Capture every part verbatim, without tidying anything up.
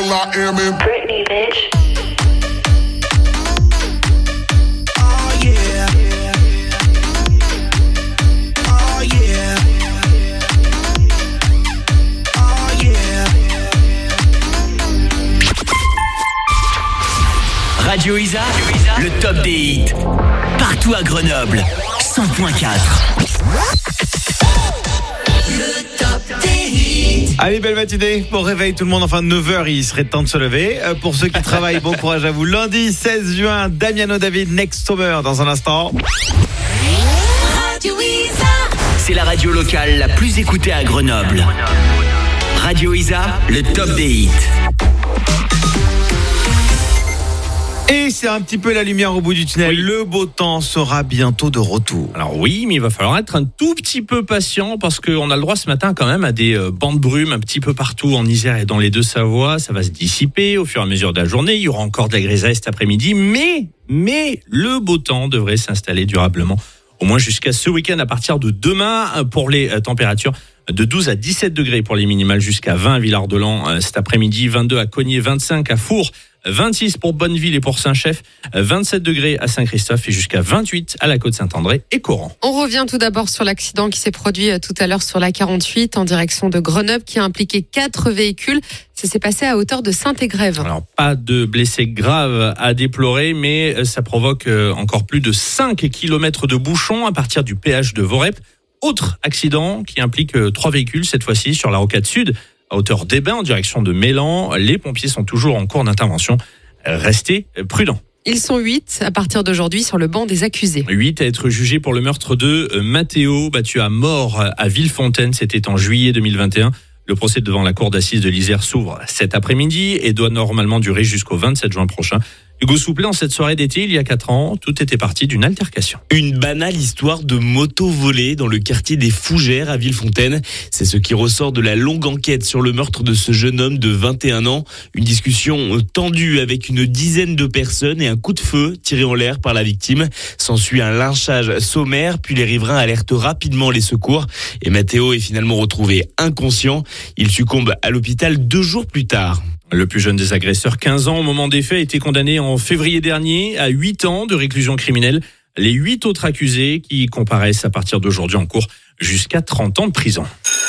I am in Britney, bitch. Oh yeah. Oh yeah. Oh yeah. Radio Isa, le top des hits. Partout à Grenoble, cent point quatre. Le top des hits. Allez, belle matinée. Bon réveil tout le monde, enfin neuf heures, il serait temps de se lever. Euh, pour ceux qui travaillent, bon courage à vous. Lundi seize juin, Damiano David, Next Summer dans un instant. Radio Isa. C'est la radio locale la plus écoutée à Grenoble. Radio Isa, le top des hits. Et c'est un petit peu la lumière au bout du tunnel. Oui. Le beau temps sera bientôt de retour. Alors oui, mais il va falloir être un tout petit peu patient parce qu'on a le droit ce matin quand même à des euh, bancs de brume un petit peu partout en Isère et dans les Deux-Savoies. Ça va se dissiper au fur et à mesure de la journée. Il y aura encore de la grisaille cet après-midi, mais, mais le beau temps devrait s'installer durablement. Au moins jusqu'à ce week-end à partir de demain pour les euh, températures. De douze à dix-sept degrés pour les minimales, jusqu'à vingt à Villard-de-Lans euh, cet après-midi, vingt-deux à Cognier, vingt-cinq à Four, vingt-six pour Bonneville et pour Saint-Chef, vingt-sept degrés à Saint-Christophe et jusqu'à vingt-huit à la Côte-Saint-André et Coran. On revient tout d'abord sur l'accident qui s'est produit tout à l'heure sur la quarante-huit en direction de Grenoble qui a impliqué quatre véhicules. Ça s'est passé à hauteur de Saint-Égrève. Alors pas de blessés graves à déplorer, mais ça provoque encore plus de cinq kilomètres de bouchons à partir du péage de Vorep. Autre accident qui implique trois véhicules, cette fois-ci sur la rocade sud, à hauteur d'Ébin en direction de Mélan. Les pompiers sont toujours en cours d'intervention. Restez prudents. Ils sont huit à partir d'aujourd'hui sur le banc des accusés. huit à être jugés pour le meurtre de Mathéo, battu à mort à Villefontaine. C'était en juillet deux mille vingt et un. Le procès devant la cour d'assises de l'Isère s'ouvre cet après-midi et doit normalement durer jusqu'au vingt-sept juin prochain. Hugo Souplé, en cette soirée d'été, il y a quatre ans, tout était parti d'une altercation. Une banale histoire de moto volée dans le quartier des Fougères à Villefontaine. C'est ce qui ressort de la longue enquête sur le meurtre de ce jeune homme de vingt et un ans. Une discussion tendue avec une dizaine de personnes et un coup de feu tiré en l'air par la victime. S'ensuit un lynchage sommaire, puis les riverains alertent rapidement les secours. Et Mathéo est finalement retrouvé inconscient. Il succombe à l'hôpital deux jours plus tard. Le plus jeune des agresseurs, quinze ans au moment des faits, a été condamné en février dernier à huit ans de réclusion criminelle. Les huit autres accusés qui comparaissent à partir d'aujourd'hui en cours jusqu'à trente ans de prison.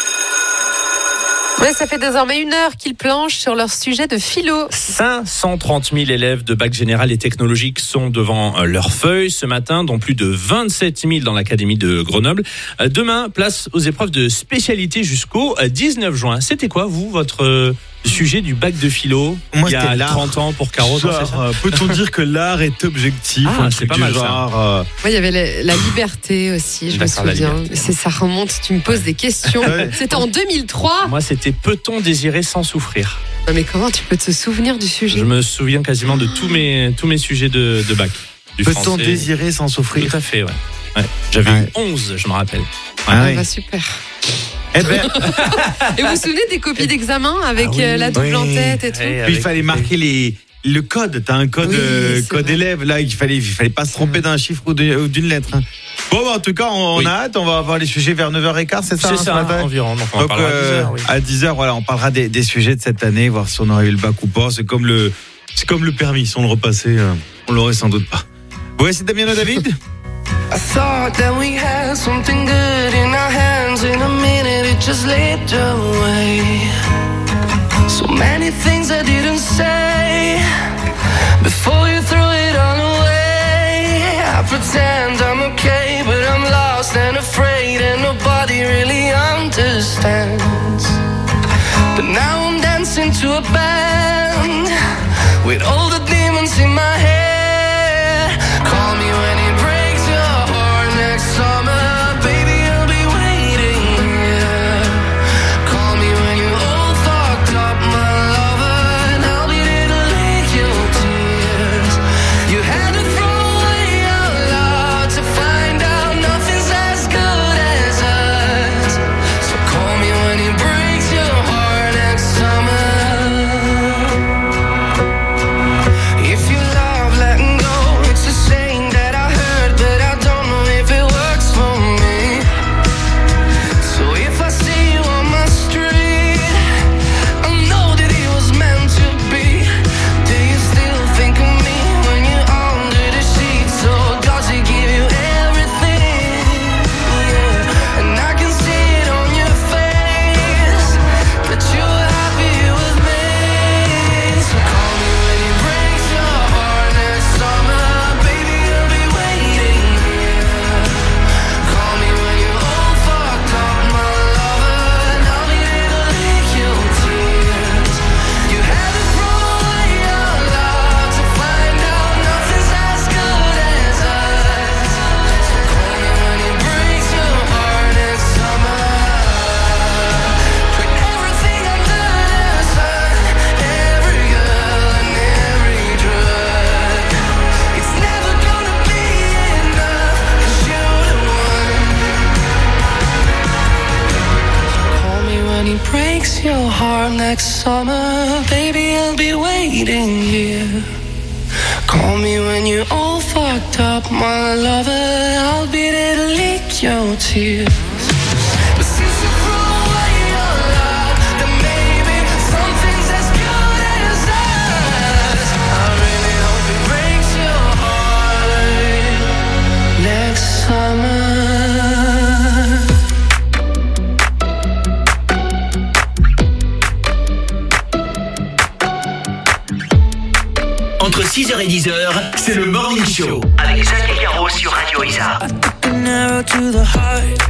Ouais, ça fait désormais une heure qu'ils planchent sur leur sujet de philo. cinq cent trente mille élèves de bac général et technologique sont devant leurs feuilles ce matin, dont plus de vingt-sept mille dans l'académie de Grenoble. Demain, place aux épreuves de spécialité jusqu'au dix-neuf juin. C'était quoi, vous, votre sujet du bac de philo? Moi, il y a trente ans pour Caro? Genre, peut-on dire que l'art est objectif? Ah, c'est pas mal genre, ça. Euh... Ouais, il y avait la, la liberté aussi, je D'accord, me souviens. C'est, ça remonte, tu me poses des questions. Ouais. C'était en deux mille trois. Moi, c'était peut-on désirer sans souffrir? Non, mais comment tu peux te souvenir du sujet? Je me souviens quasiment de tous mes, tous mes sujets de, de bac. Du Peut-on français. désirer sans souffrir? Tout à fait, ouais. ouais. J'avais Ouais. eu onze, je me rappelle. Ah, ouais. bah, super. Eh ben, Et vous vous souvenez des copies d'examen avec Ah oui, euh, la double oui. en tête et tout? Ouais, puis il avec- fallait marquer les, le code. T'as un code, Oui, euh, c'est code vrai. élève. Là, il fallait, il fallait pas se tromper d'un chiffre ou de- ou d'une lettre. hein. Bon, bah, en tout cas, on, on Oui. a hâte. On va avoir les sujets vers neuf heures quinze, c'est ça? C'est hein, ce ça, matin environ. Donc, on en Donc, parlera à dix euh, heures, oui. à dix heures, voilà, on parlera des, des sujets de cette année, voir si on aurait eu le bac ou pas. C'est comme le, c'est comme le permis. Si on le repassait, euh, on l'aurait sans doute pas. Ouais, c'est Damiano David. I thought that we had something good in our hands. In a minute it just slipped away. So many things I didn't say before you threw it all away. I pretend I'm okay, but I'm lost and afraid, and nobody really understands. But now I'm dancing to a band with all the demons in my head. Call me when it breaks your heart next summer, baby, I'll be waiting, yeah. Call me when you all fucked up, my lover, and I'll be there to lick your tears. You had to throw away your love to find out nothing's as good as us. So call me when it breaks your heart next summer. If you love apart next summer. Baby, I'll be waiting here. Call me when you're all fucked up, my lover. I'll be there to lick your tears. But since you threw away your love, then maybe something's as good as us. I really hope it breaks your heart next summer. Entre six heures et dix heures, c'est le Morning Show avec Jacques et Caro sur Radio Isa. An arrow to the heart.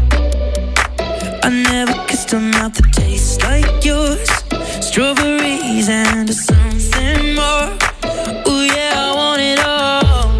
I never kissed a mouth that tastes like yours. Strawberries and something more. Ooh yeah, I want it all.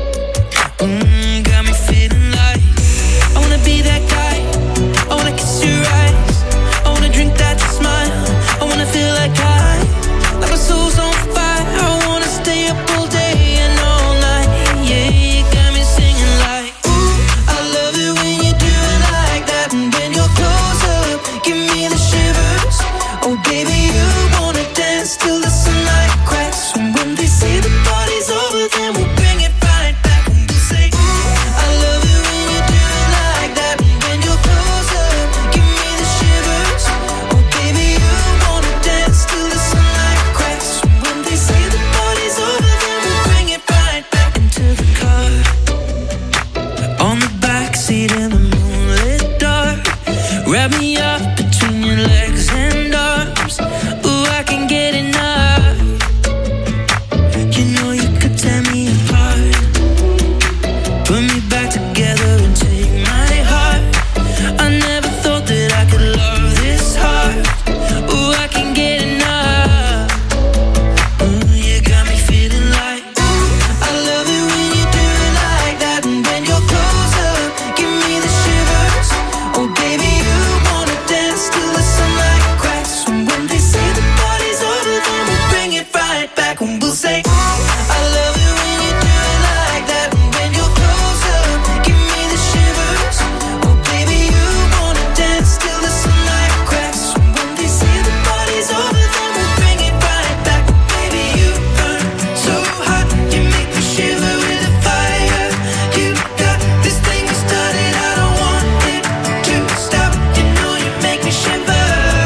Mm, got me feeling like I wanna be that guy. I wanna kiss your eyes. I wanna drink that smile. I wanna feel like I, like my soul's on fire. I wanna stay up all day and all night. Yeah, you got me singing like, ooh, I love it when you do it like that. And when you're close up, give me the shivers. Oh baby, you wanna dance till the sunlight cracks. And when they say the party's over, then we'll bring it right back. And we'll say, ooh, I love it when you do it like that. And when you're close up, give me the shivers. Oh baby, you wanna dance till the sunlight cracks. And when they say the party's over, then we'll bring it right back into the car. On the backseat in the moonlit dark. Wrap me up between your legs and arms. Ooh, I can get enough. You know you could tear me apart. Put me back together and take my heart. I never thought that I could love this hard. Ooh, I can get enough. Ooh, you got me feeling like, ooh, I love it when you do it like that. And when you're close up, give me the shivers. Oh baby, you wanna dance till the sunlight cracks. And when they say the party's over, then we'll bring it right back. And we'll say, ooh, I love it when you do it like that. And when you're close up, give me the shivers. Oh baby, you wanna dance till the sunlight cracks. And when they say the party's over, then we'll bring it right back. Baby, you burn so hot, you make me shiver with a fire. You got this thing started, I don't want it to stop. You know you make me shiver.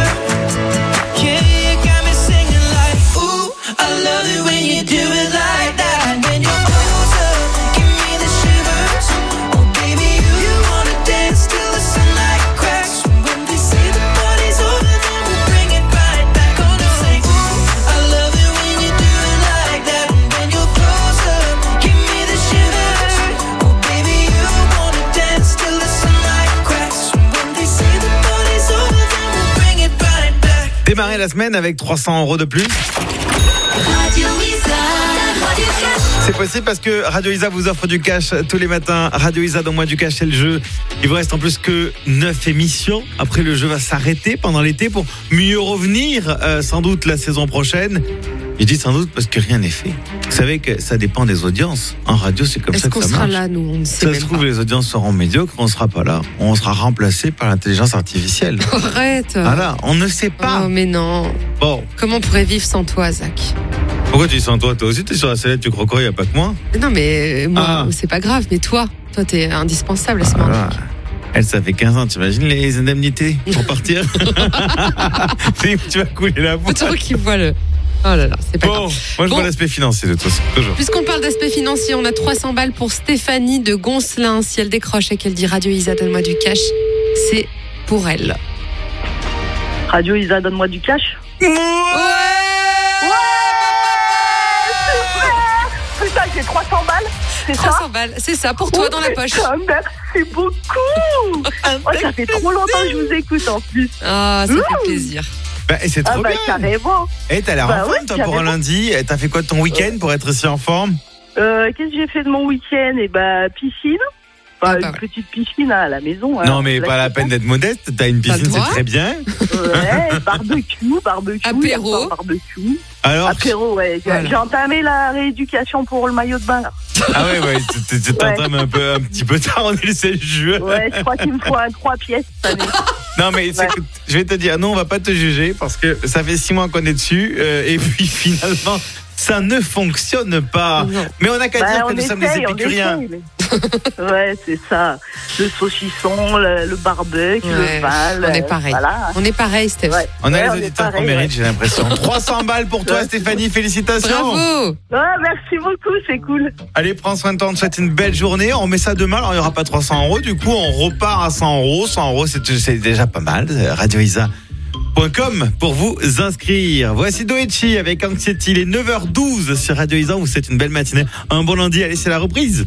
Yeah, you got me singing like, ooh, I love it when you do it like that. And when you're close up, give me the shivers. Oh baby, you, you wanna dance till the sunlight cracks. And when they say the party's over, then we'll bring it right back. Oh no, say, ooh, I love it when you do it like that. And when you're close up, give me the shivers. Oh baby, you wanna dance till the sunlight cracks. And when they say the party's over, then we'll bring it right back. Démarrer la semaine avec trois cents euros de plus. Radio Isa, Radio Cash. C'est possible parce que Radio Isa vous offre du cash tous les matins. Radio Isa, donne-moi du cash, c'est le jeu. Il vous reste en plus que neuf émissions. Après, le jeu va s'arrêter pendant l'été pour mieux revenir euh, sans doute la saison prochaine. Je dis sans doute parce que rien n'est fait. Vous savez que ça dépend des audiences. En radio, c'est comme Est-ce ça que qu'on ça sera marche. là, nous? On ne sait Ça même se trouve, pas. les audiences seront médiocres, on ne sera pas là. On sera remplacé par l'intelligence artificielle. Arrête. Voilà, on ne sait pas. Oh, mais non. Bon, Comment on pourrait vivre sans toi, Zach? pourquoi tu dis sans toi? Toi aussi, t'es sur la sellette, tu crois, il n'y a pas que moi. Non, mais euh, moi, Ah. c'est pas grave. Mais toi, toi, t'es indispensable à ce moment. Voilà. Elle, ça fait quinze ans, t'imagines les indemnités pour partir? Tu vas couler la boîte. Faut qu'il voit le. Oh là là, c'est pas Bon, grave. moi je Bon. vois l'aspect financier de toute façon, toujours. Puisqu'on parle d'aspect financier, on a trois cents balles pour Stéphanie de Goncelin. Si elle décroche et qu'elle dit Radio Isa, donne-moi du cash, c'est pour elle. Radio Isa, donne-moi du cash. Putain, j'ai trois cents balles, c'est ça? trois cents balles, c'est ça, pour toi Oh, dans la poche. putain, merci beaucoup. Oh, ça fait trop longtemps que je vous écoute en plus. Ah, ça Mmh. fait plaisir. Bah, et c'est Ah trop bah bien. carrément. Eh, t'as l'air Bah en ouais, forme, toi, pour un carrément. lundi. Eh, T'as fait quoi de ton week-end pour être si en forme? Euh, Qu'est-ce que j'ai fait de mon week-end? Eh bah piscine. Enfin, Ah, une bah ouais. petite piscine à la maison. Non, hein, mais pas la peine d'être modeste. T'as une piscine, le c'est droit. très bien. Ouais, barbecue, barbecue. Apéro. hier soir, Barbecue. Alors, Apéro, ouais. J'ai Voilà. j'ai entamé la rééducation pour le maillot de bain, là. ah ouais, ouais, tu t'entames un peu, un petit peu tard. On est le seize juin. Ouais, je crois qu'il me faut un trois pièces cette année. Non, mais c'est que, je vais te dire, non, on va pas te juger parce que ça fait six mois qu'on est dessus euh, et puis finalement, ça ne fonctionne pas. Non. Mais on n'a qu'à bah, dire que nous sommes des épicuriens. Ouais, c'est ça. Le saucisson, le, le barbecue, ouais, le val. On est pareil. Voilà. On est pareil, Steph. Ouais. On a ouais, les on auditeurs pareil, qu'on mérite, ouais. j'ai l'impression. trois cents balles pour toi, ouais. Stéphanie. Félicitations. Bravo. Ouais, merci beaucoup, c'est cool. Allez, prends soin de toi. On te souhaite une belle journée. On met ça demain. Alors, il n'y aura pas trois cents euros. Du coup, on repart à cent euros. cent euros, c'est, c'est déjà pas mal. Radio Isa point com pour vous inscrire. Voici Doechi avec Anxiety. Il est neuf heures douze sur Radio Isa. Vous souhaite une belle matinée. Un bon lundi. Allez, c'est la reprise.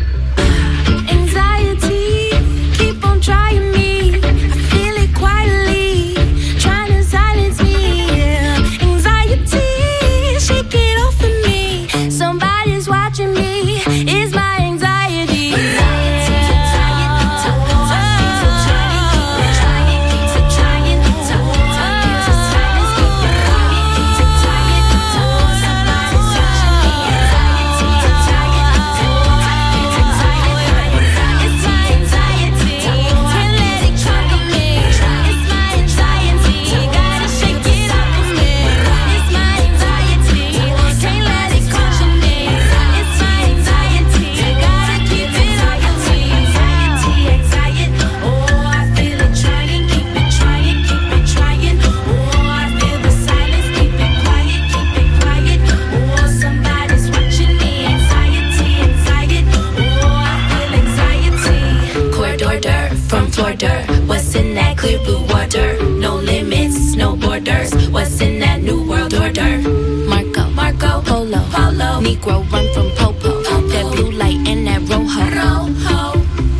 What's in that clear blue water? No limits, no borders. What's in that new world order? Marco, Marco, Polo, Polo. Negro run from Popo. Popo. That blue light and that rojo. Rojo.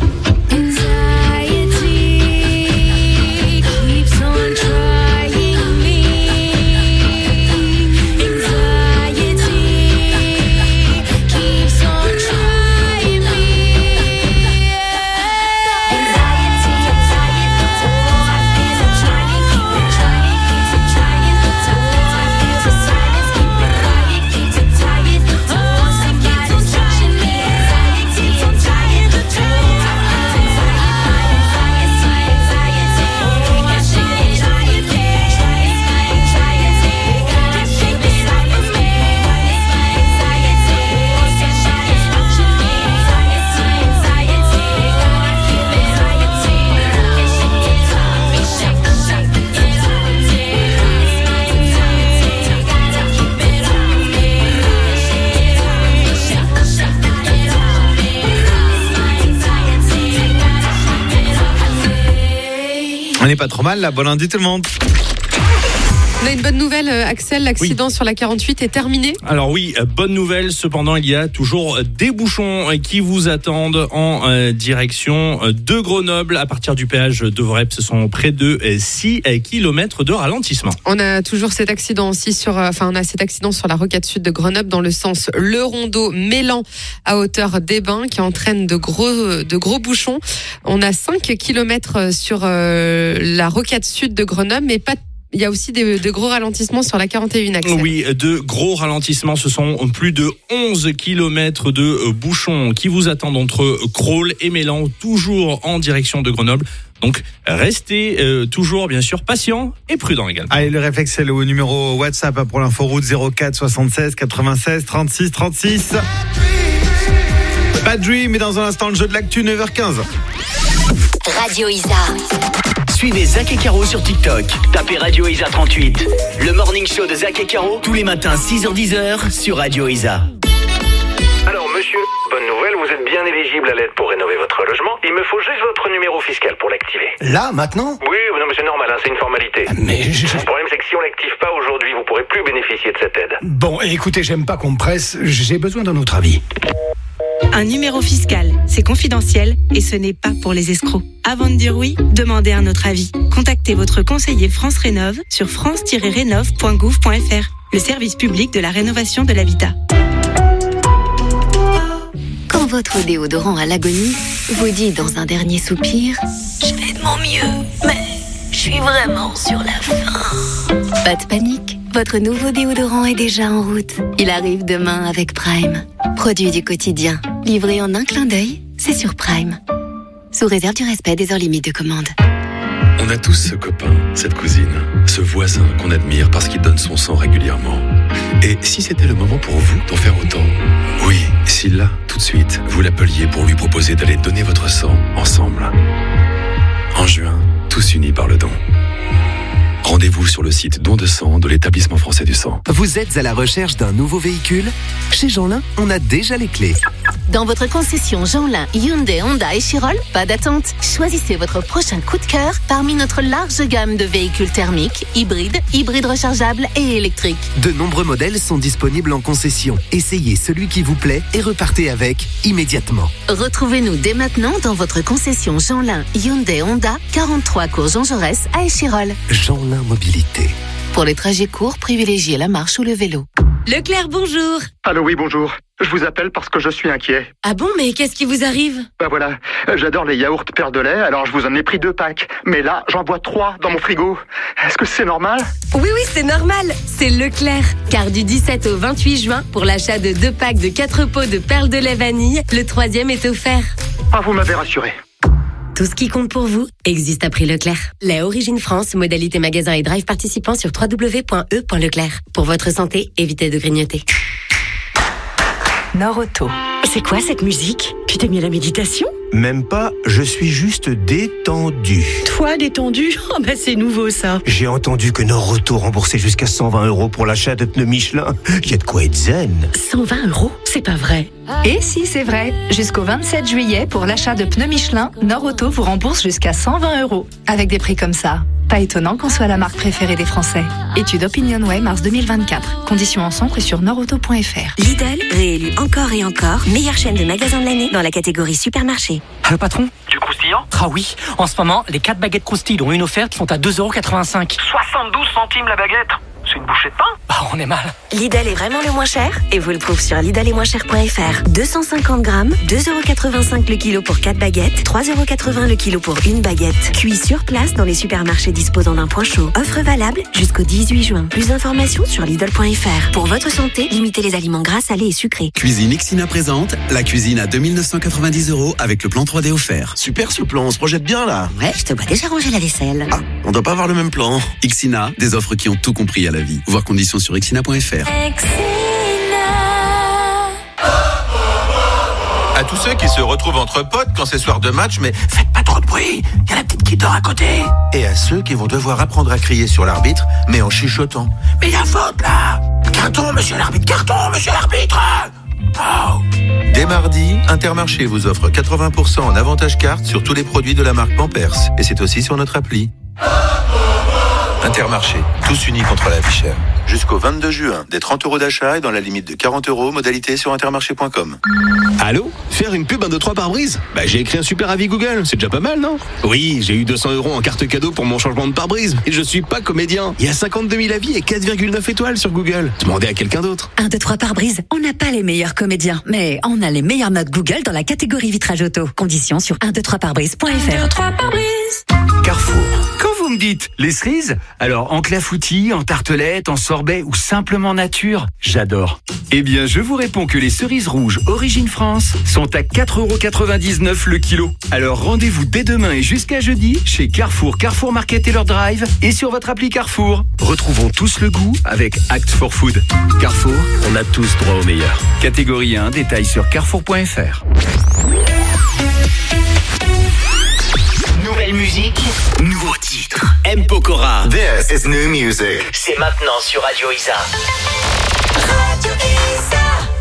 Anxiety keeps on trying me. Anxiety keeps on trying me. On n'est pas trop mal là. Bon lundi tout le monde. On a une bonne nouvelle, Axel. L'accident oui. sur la quarante-huit est terminé. Alors oui, bonne nouvelle. Cependant, il y a toujours des bouchons qui vous attendent en euh, direction de Grenoble. À partir du péage de Vorep, ce sont près de six kilomètres de ralentissement. On a toujours cet accident aussi sur, enfin, on a cet accident sur la rocade sud de Grenoble dans le sens Le Rondeau Mélan à hauteur des Bains qui entraîne de gros, de gros bouchons. On a cinq kilomètres sur euh, la rocade sud de Grenoble, mais pas il y a aussi des, de gros ralentissements sur la quarante et un, Axel. Oui, de gros ralentissements. Ce sont plus de onze kilomètres de bouchons qui vous attendent entre Crolles et Mélan, toujours en direction de Grenoble. Donc, restez euh, toujours, bien sûr, patient et prudent également. Allez, le réflexe, c'est le numéro WhatsApp pour l'inforoute zéro quatre soixante-seize quatre-vingt-seize trente-six trente-six. Bad Dream, et dans un instant, le jeu de l'actu, neuf heures quinze. Radio Isa. Suivez Zach et Caro sur TikTok. Tapez Radio Isa trente-huit. Le morning show de Zach et Caro, tous les matins six heures dix sur Radio Isa. Alors monsieur, bonne nouvelle, vous êtes bien éligible à l'aide pour rénover votre logement. Il me faut juste votre numéro fiscal pour l'activer. Là, maintenant ? Oui, non mais c'est normal, hein, c'est une formalité. Mais je... Le problème c'est que si on l'active pas aujourd'hui, vous pourrez plus bénéficier de cette aide. Bon, écoutez, j'aime pas qu'on me presse, j'ai besoin d'un autre avis. Un numéro fiscal, c'est confidentiel et ce n'est pas pour les escrocs. Avant de dire oui, demandez un autre avis. Contactez votre conseiller France Rénov sur france tiret rénov point gouv point f r, le service public de la rénovation de l'habitat. Quand votre déodorant à l'agonie vous dit dans un dernier soupir « Je fais de mon mieux, mais je suis vraiment sur la fin ». Pas de panique, votre nouveau déodorant est déjà en route. Il arrive demain avec Prime. Produit du quotidien, livré en un clin d'œil, c'est sur Prime. Sous réserve du respect des heures limites de commande. On a tous ce copain, cette cousine, ce voisin qu'on admire parce qu'il donne son sang régulièrement. Et si c'était le moment pour vous d'en faire autant? Oui, si là, tout de suite, vous l'appeliez pour lui proposer d'aller donner votre sang ensemble. En juin, tous unis par le don. Rendez-vous sur le site Don de sang de l'Établissement français du sang. Vous êtes à la recherche d'un nouveau véhicule? Chez Jeanlin, on a déjà les clés. Dans votre concession Jeanlin, Hyundai, Honda et Chirol, pas d'attente. Choisissez votre prochain coup de cœur parmi notre large gamme de véhicules thermiques, hybrides, hybrides rechargeables et électriques. De nombreux modèles sont disponibles en concession. Essayez celui qui vous plaît et repartez avec immédiatement. Retrouvez-nous dès maintenant dans votre concession Jeanlin, Hyundai, Honda, quarante-trois cours Jean Jaurès à Échirol. Jeanlin Mobilité. Pour les trajets courts, privilégiez la marche ou le vélo. Leclerc, bonjour. Allô, oui, bonjour. Je vous appelle parce que je suis inquiet. Ah bon, mais qu'est-ce qui vous arrive? Bah voilà, j'adore les yaourts Père de lait, alors je vous en ai pris deux packs. Mais là, j'en bois trois dans mon frigo. Est-ce que c'est normal? Oui, oui, c'est normal. C'est Leclerc. Car du dix-sept au vingt-huit juin, pour l'achat de deux packs de quatre pots de perles de lait vanille, le troisième est offert. Ah, vous m'avez rassuré. Tout ce qui compte pour vous existe à prix Leclerc. Lait Origine France, modalité magasin et drive participant sur w w w point e point leclerc. Pour votre santé, évitez de grignoter. Nord-Auto. C'est quoi cette musique? Tu t'es mis à la méditation? Même pas, je suis juste détendu. Toi, détendu? Oh bah c'est nouveau ça. J'ai entendu que Nord-Auto remboursait jusqu'à cent vingt euros pour l'achat de pneus Michelin. Il y a de quoi être zen. cent vingt euros? C'est pas vrai. Et si, c'est vrai. Jusqu'au vingt-sept juillet, pour l'achat de pneus Michelin, Nord-Auto vous rembourse jusqu'à cent vingt euros. Avec des prix comme ça. Pas étonnant qu'on soit la marque préférée des Français. Étude OpinionWay, mars deux mille vingt-quatre. Conditions en centre et sur nordauto point f r. Lidl, réélu encore et encore, meilleure chaîne de magasins de l'année dans la catégorie supermarché. Allô patron? Du croustillant? Ah oui, en ce moment, les quatre baguettes croustilles dont une offerte qui sont à deux euros quatre-vingt-cinq. soixante-douze centimes la baguette. C'est une bouchée de pain? Bah on est mal. Lidl est vraiment le moins cher et vous le prouve sur lidl et moins cher point f r. deux cent cinquante grammes, deux euros quatre-vingt-cinq le kilo pour quatre baguettes, trois euros quatre-vingts le kilo pour une baguette. Cuit sur place dans les supermarchés disposant d'un point chaud. Offre valable jusqu'au dix-huit juin. Plus d'informations sur lidl point f r. Pour votre santé, limitez les aliments gras, salés et sucrés. Cuisine Ixina présente la cuisine à deux mille neuf cent quatre-vingt-dix euros avec le plan trois D offert. Super ce plan, on se projette bien là. Ouais, je te vois déjà ranger la vaisselle. Ah, on doit pas avoir le même plan. Ixina, des offres qui ont tout compris à la vie. Voir conditions sur ixina point f r. À tous ceux qui se retrouvent entre potes quand c'est soir de match, mais faites pas trop de bruit, il y a la petite qui dort à côté. Et à ceux qui vont devoir apprendre à crier sur l'arbitre, mais en chuchotant. Mais il y a faute là. Carton, monsieur l'arbitre, carton, monsieur l'arbitre. Oh. Dès mardi, Intermarché vous offre quatre-vingts pour cent en avantage carte sur tous les produits de la marque Pampers. Et c'est aussi sur notre appli. Intermarché, tous unis contre la vie chère. Jusqu'au vingt-deux juin, des trente euros d'achat et dans la limite de quarante euros, modalité sur intermarché point com. Allô? Faire une pub un deux trois pare-brise? Bah j'ai écrit un super avis Google, c'est déjà pas mal, non? Oui, j'ai eu deux cents euros en carte cadeau pour mon changement de pare-brise, mais je suis pas comédien. Il y a cinquante-deux mille avis et quatre virgule neuf étoiles sur Google. Demandez à quelqu'un d'autre. un, deux, trois pare-brise. On n'a pas les meilleurs comédiens, mais on a les meilleures notes Google dans la catégorie vitrage auto. Conditions sur un, deux, trois pare-brise point f r. un, deux, trois pare-brise. Carrefour. Quand vous me dites les cerises, alors en clafoutis, en tartelette, en sorbet ou simplement nature, j'adore. Eh bien, je vous réponds que les cerises rouges Origine France sont à quatre euros quatre-vingt-dix-neuf le kilo. Alors rendez-vous dès demain et jusqu'à jeudi chez Carrefour, Carrefour Market et leur drive et sur votre appli Carrefour. Retrouvons tous le goût avec Act for Food. Carrefour, on a tous droit au meilleur. Catégorie un, détails sur carrefour point f r. Nouvelle musique, nouveau titre. M. Pokora. This is new music. C'est maintenant sur Radio Isa. Radio Isa.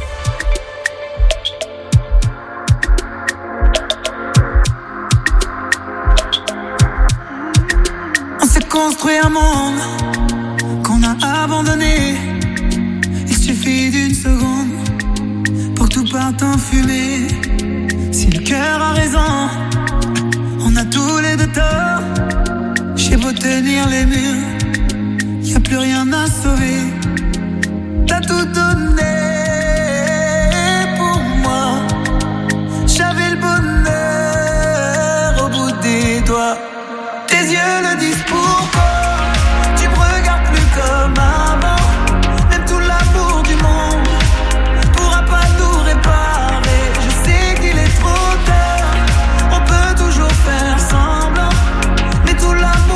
On s'est construit un monde qu'on a abandonné. Il suffit d'une seconde pour que tout parte en fumée. Si le cœur a raison, on a tous les deux tort. J'ai beau tenir les murs, y a plus rien à sauver. T'as tout donné pour moi. J'avais le bonheur au bout des doigts. Tes yeux le disent pourquoi. Tu me regardes plus comme avant. Même tout l'amour du monde pourra pas tout réparer. Je sais qu'il est trop tard. On peut toujours faire semblant, mais tout l'amour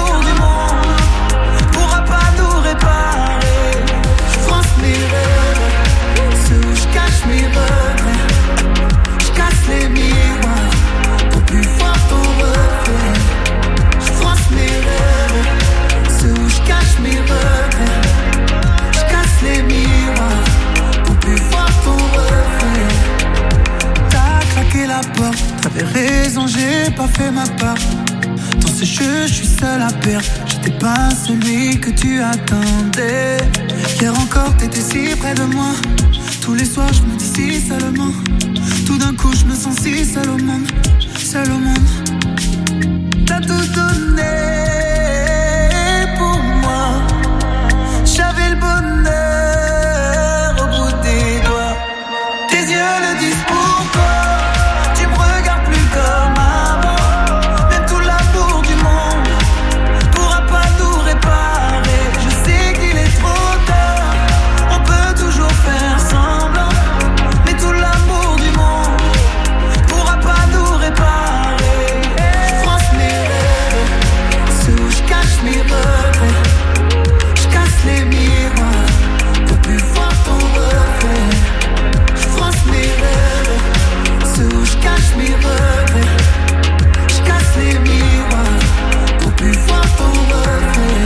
pas fait ma part. Dans ces jeux, je suis seul à perdre. J'étais pas celui que tu attendais. Hier encore, t'étais si près de moi. Tous les soirs, je me dis si seulement. Tout d'un coup, je me sens si seul au monde. Seul au monde. T'as tout donné pour moi. J'avais le bonheur au bout des doigts. Tes yeux le disent pourquoi. Tu me regardes plus comme avant. Même tout l'amour du monde pourra pas tout réparer. Je sais qu'il est trop tard. On peut toujours faire semblant. Mais tout l'amour du monde pourra pas tout réparer. Je fronce mes rêves, ceux où je cache mes regrets. Je casse les miroirs pour plus voir ton reflet. Je fronce mes rêves, ceux où je cache mes regrets. Je casse les miroirs pour plus voir ton reflet.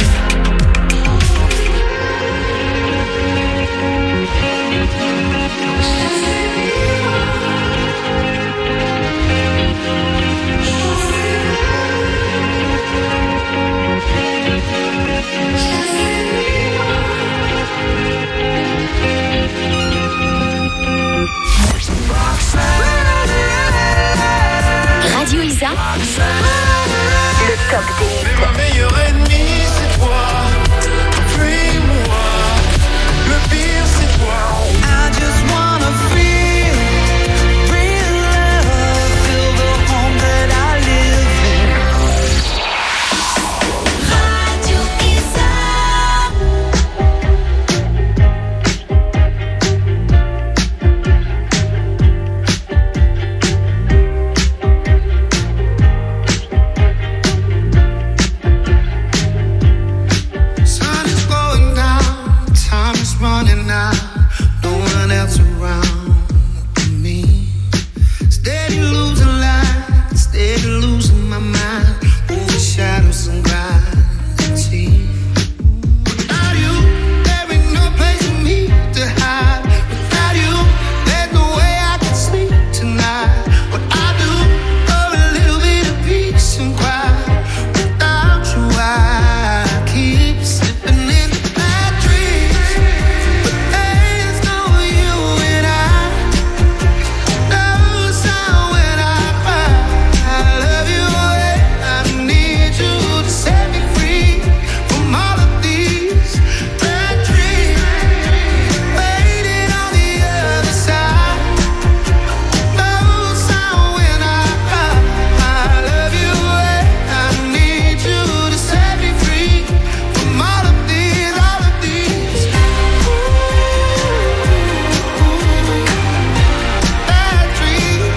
Radio Isa, le top des hits. Ma meilleure ennemie, c'est toi. Fuis-moi. Le pire, c'est toi. I just wanna feel real love, feel the home that I live in. Radio Isa. Sun is going down, time is running out. No one else around me. Steady losing light, steady losing my mind. Moving shadows and gravity. Without you, there ain't no place for me to hide. Without you, there's no way I can sleep tonight. What I do for a little bit of peace and quiet. Without you, I keep slipping into bad dreams. But there's no you and I. No sound when I cry. I love you and I need you to set me free from all of these bad dreams. Waiting on the other side. No sound when I cry. I love you and I need you to set me free from all of these, all of these bad dreams.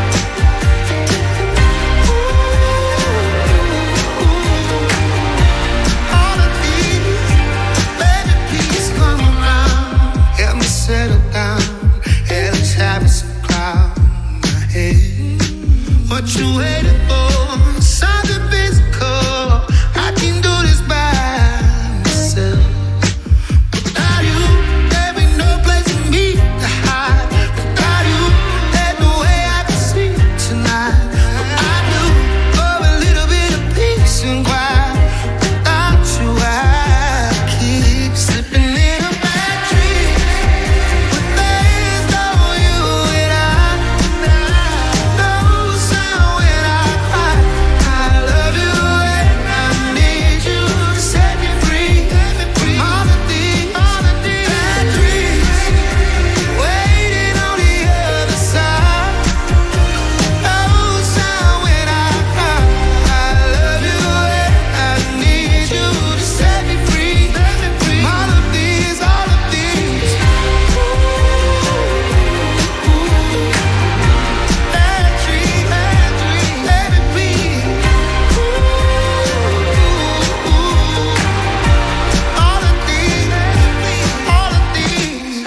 All of these, baby, please come around. Help me settle down. Hellish habits cloud my head. What you waiting for? Something physical. I can do this by myself. Without you, there ain't no place for me to hide. Without you, there's no way I can sleep tonight. What I do for a little bit of peace and quiet. Without you, I keep slipping in a bad dream. But there's no you and I. No sound when I cry. I love you and I need you to set me free from all of these, all of these bad dreams. Waiting on the other side. No sound when I cry. I love you and I need you to set me free from all of these, all of these bad dreams, bad dreams. Let it be. All of these, all of these.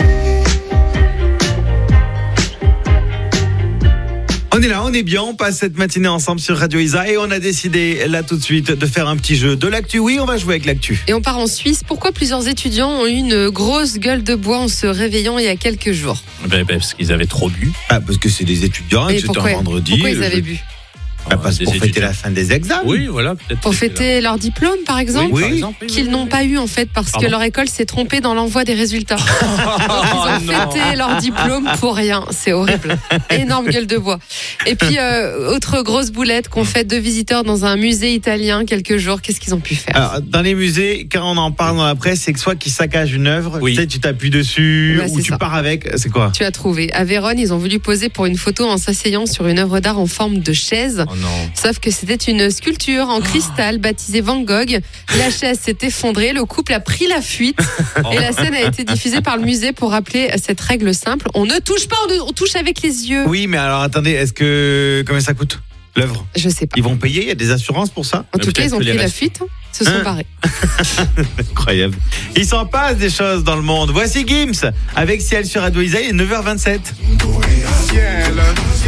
On est là, on est bien, on passe cette matinée ensemble sur Radio Isa et on a décidé là tout de suite de faire un petit jeu de l'actu. Oui, on va jouer avec l'actu. Et on part en Suisse. Pourquoi plusieurs étudiants ont eu une grosse gueule de bois en se réveillant il y a quelques jours? Ben, ben, parce qu'ils avaient trop bu. Ah, parce que c'est des étudiants et Et que c'était pourquoi- un vendredi. pourquoi ils le avaient jeudi. bu? Bah, parce des pour fêter étudiants. la fin des examens. Oui, voilà, peut-être. Pour que c'est fêter leur diplôme, par exemple, Oui, par exemple, oui, qu'ils oui, n'ont oui. pas eu en fait parce Pardon que leur école s'est trompée dans l'envoi des résultats. Donc, ils ont non. fêté leur diplôme pour rien. C'est horrible. Énorme gueule de bois. Et puis, euh, autre grosse boulette qu'on fait deux visiteurs dans un musée italien quelques jours. Qu'est-ce qu'ils ont pu faire? Alors, dans les musées, quand on en parle dans la presse, c'est que soit qu'ils saccagent une œuvre, Oui. tu sais, tu t'appuies dessus, Ouais, ou c'est tu ça. pars avec. C'est quoi? Tu as trouvé. À Vérone, ils ont voulu poser pour une photo en s'asseyant sur une œuvre d'art en forme de chaise. Oh non. Sauf que c'était une sculpture en cristal baptisée Van Gogh. La chaise s'est effondrée, le couple a pris la fuite et la scène a été diffusée par le musée pour rappeler cette règle simple. On ne touche pas, on, ne- on touche avec les yeux. Oui, mais alors attendez, est-ce que. Combien ça coûte, l'œuvre? Je sais pas. Ils vont payer? Il y a des assurances pour ça? En tout cas, peut-être ils ont que les pris la restes- fuite, se sont Hein barrés. Incroyable. Il s'en passe des choses dans le monde. Voici Gims avec Ciel sur Radio Isa, il est neuf heures vingt-sept. Ciel,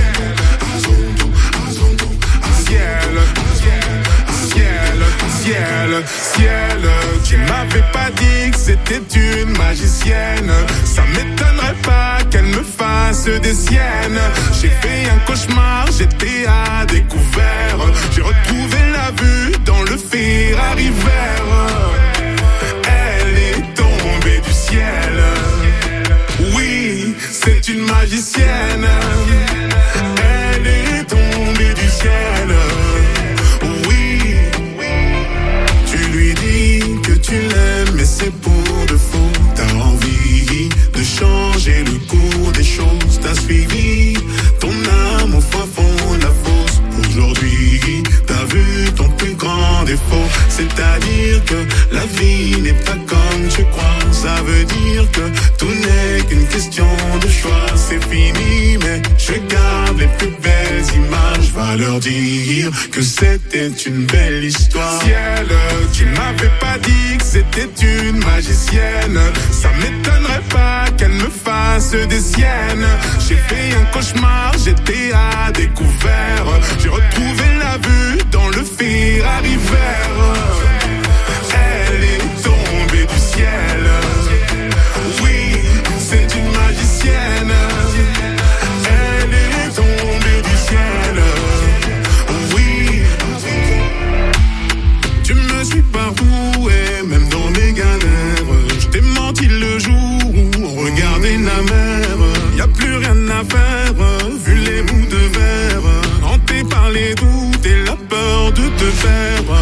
ciel, ciel, ciel, ciel. Tu m'avais pas dit que c'était une magicienne. Ça m'étonnerait pas qu'elle me fasse des siennes. J'ai fait un cauchemar, j'étais à découvert. J'ai retrouvé la vue dans le Ferrari vert. Elle est tombée du ciel. Oui, c'est une magicienne. Elle est tombée du ciel. Oui, tu lui dis que tu l'aimes, mais c'est pour de faux. T'as envie de changer le cours des choses. T'as suivi ton âme au fin fond de la fosse. Aujourd'hui, t'as vu ton plus grand défaut. C'est-à-dire que la vie n'est pas comme tu crois. Ça veut dire que tout n'est qu'une question de choix. C'est fini, mais je garde les plus belles images. Va leur dire que c'était une belle histoire. Ciel, tu m'avais pas dit que c'était une magicienne. Ça m'étonnerait pas qu'elle me fasse des siennes. J'ai fait un cauchemar, j'étais à découvert. J'ai retrouvé la vue dans le Ferrari vert. Elle est tombée du ciel. Oui, c'est une magicienne. Elle est tombée du ciel. Oui, tu me suis partout et même dans mes galères. Je t'ai menti le jour où on regardait la mer. Y a plus rien à faire, vu les bouts de verre. Hanté par les doutes et la peur de te perdre.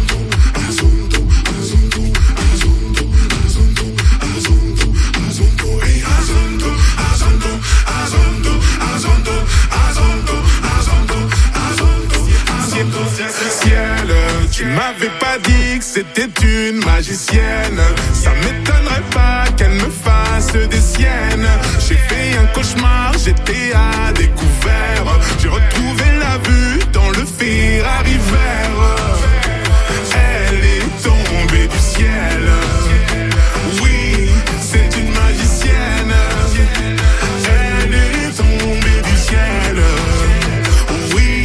Ciel, tu m'avais pas dit que c'était une magicienne. Ça m'étonnerait pas qu'elle me fasse des siennes. J'ai fait un cauchemar, j'étais à découvert. J'ai retrouvé la vue dans le Ferrari vert. Elle est tombée du ciel. Oui, c'est une magicienne. Elle est tombée du ciel. Oui.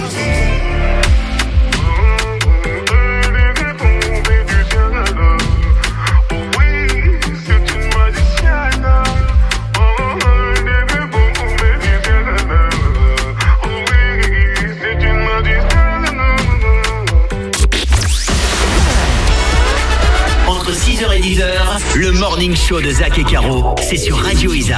Entre six heures et dix heures, le morning show de Zach et Caro, c'est sur Radio Isa.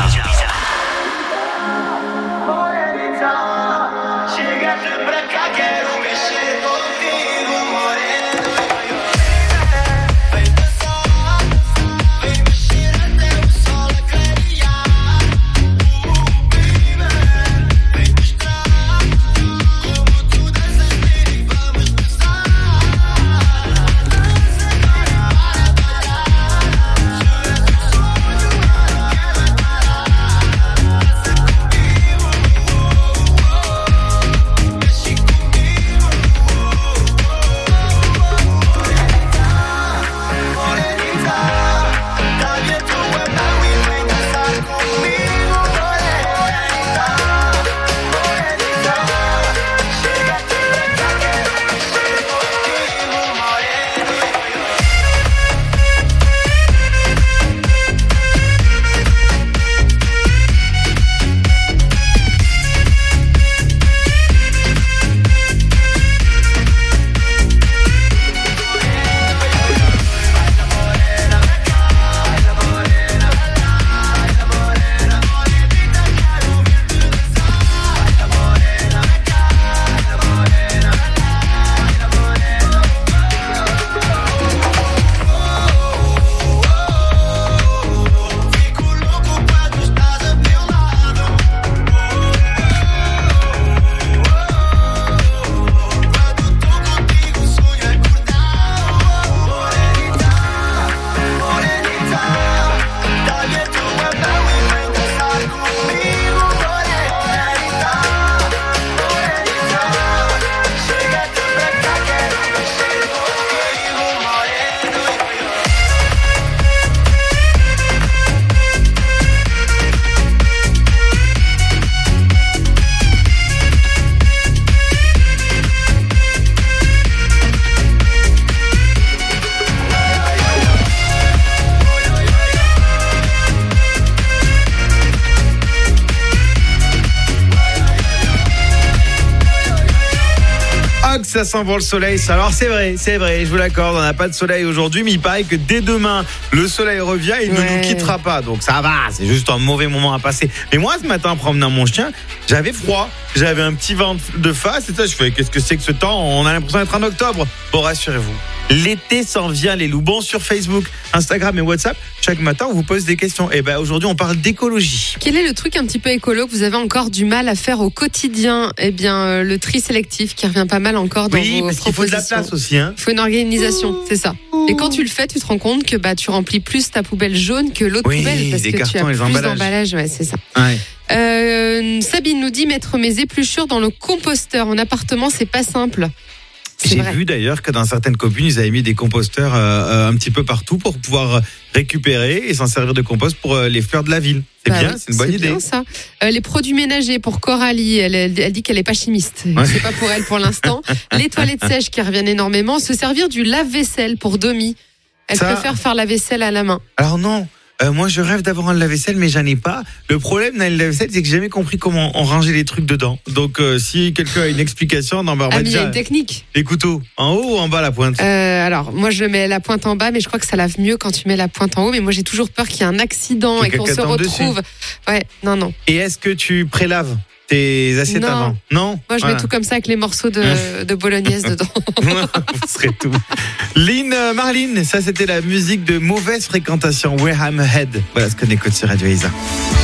ça sent bon le soleil. Ça. Alors c'est vrai, c'est vrai, je vous l'accorde, on n'a pas de soleil aujourd'hui, mais il paraît que dès demain, le soleil revient et il ouais. ne nous quittera pas. Donc ça va, c'est juste un mauvais moment à passer. Mais moi, ce matin, en promenant mon chien, j'avais froid. J'avais un petit vent de face et ça, je fais, qu'est-ce que c'est que ce temps? On a l'impression d'être en octobre. Bon, rassurez-vous. L'été s'en vient, les loups. Bon, sur Facebook, Instagram et WhatsApp, chaque matin, on vous pose des questions. Et ben aujourd'hui, on parle d'écologie. Quel est le truc un petit peu écolo que vous avez encore du mal à faire au quotidien? Eh bien, euh, le tri sélectif qui revient pas mal encore dans oui, vos parce propositions. Il faut de la place aussi. Hein. Il faut une organisation, c'est ça. Et quand tu le fais, tu te rends compte que bah, tu remplis plus ta poubelle jaune que l'autre oui, poubelle parce des que cartons, tu as les plus emballages. d'emballage. Ouais, c'est ça. Ouais. Euh, Sabine nous dit mettre mes épluchures dans le composteur. En appartement, c'est pas simple. C'est J'ai vrai. vu d'ailleurs que dans certaines communes, ils avaient mis des composteurs euh, un petit peu partout pour pouvoir récupérer et s'en servir de compost pour euh, les fleurs de la ville. C'est bah bien, oui, c'est une bonne c'est idée. Bien, ça. Euh, les produits ménagers pour Coralie, elle, elle, elle dit qu'elle n'est pas chimiste. Ouais. C'est pas pour elle pour l'instant. Les toilettes sèches qui reviennent énormément. Se servir du lave-vaisselle pour Domi. Elle ça... préfère faire la vaisselle à la main. Alors non. Euh, moi, je rêve d'avoir un lave-vaisselle, mais j'en ai pas. Le problème d'un lave-vaisselle, c'est que j'ai jamais compris comment on rangeait les trucs dedans. Donc, euh, si quelqu'un a une explication, non, bah, on va ah, mais il y a déjà... une technique. Les couteaux, en haut ou en bas la pointe euh, Alors, moi, je mets la pointe en bas, mais je crois que ça lave mieux quand tu mets la pointe en haut. Mais moi, j'ai toujours peur qu'il y ait un accident et qu'on se retrouve. Dessus. Ouais, non, non. Et est-ce que tu prélaves tes assiettes non. avant? Non. Moi, je voilà. mets tout comme ça avec les morceaux de, de bolognaise dedans. Vous serez tout. Lynn Marlene, ça c'était la musique de Mauvaise Fréquentation, Where I'm Head. Voilà ce qu'on écoute sur Radio Isa.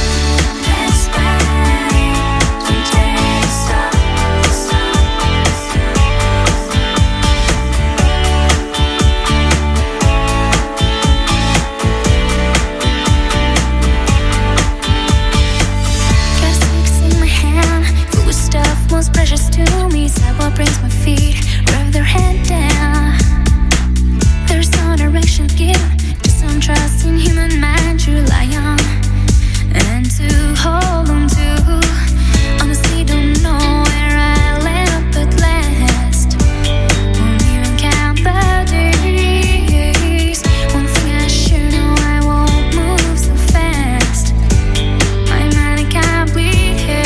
Brings my feet, rub their head down. There's no direction given, just some trust in human mind to rely on and to hold on to. Honestly, don't know where I'll end up at last. Won't even count the days. One thing I sure know, I won't move so fast. My mind can't bleed here.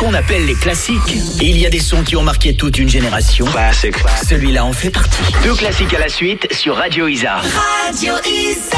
qu'on appelle les classiques. Et il y a des sons qui ont marqué toute une génération. Classic. Celui-là en fait partie. Deux classiques à la suite sur Radio Isa. Radio Isa.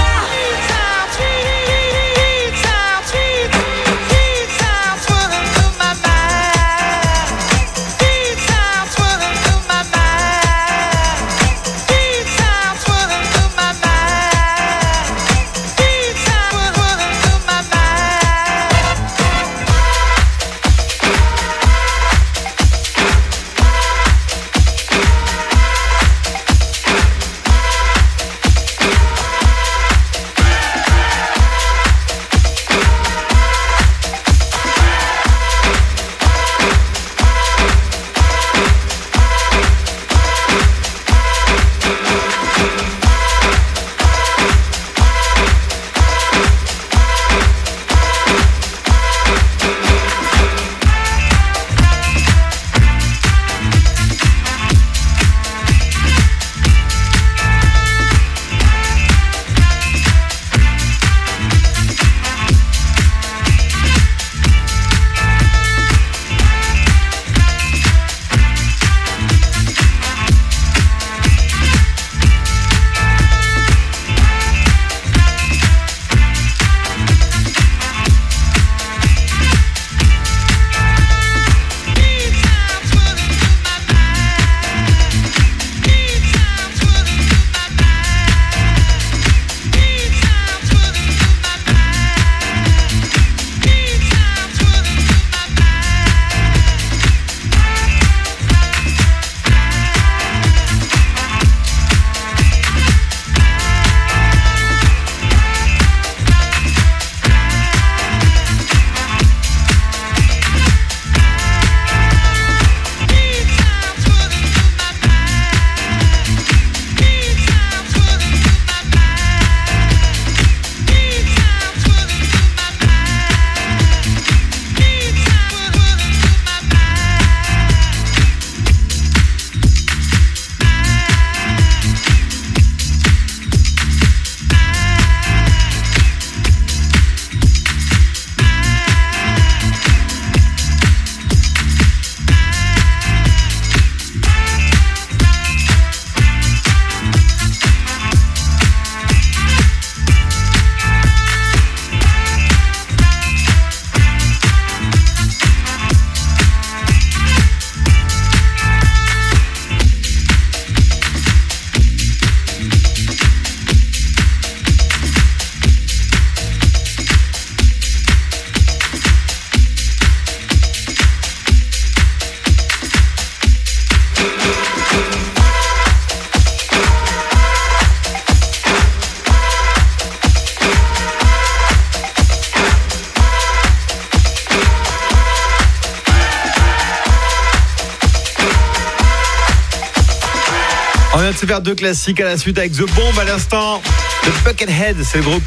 On vient de se faire deux classiques à la suite avec The Bomb à l'instant. The Buckethead, c'est le groupe.